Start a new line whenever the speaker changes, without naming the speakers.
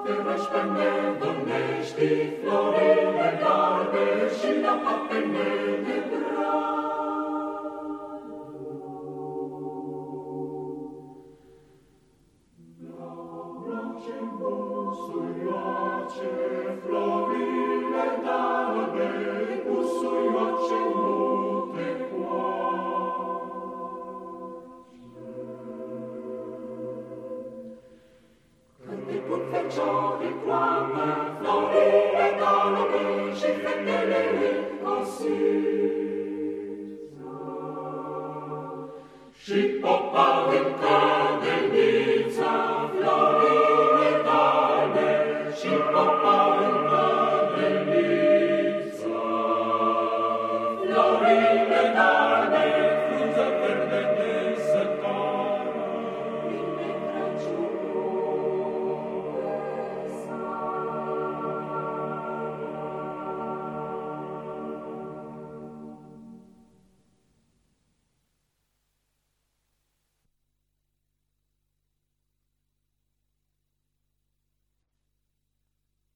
te rășpănești florile galbe și la apele de busuioace, florile galbe, busuioace nu te coace. Când te put feciorii coamă, florile galbe și fetele îi cosiță. Și popa îmi cade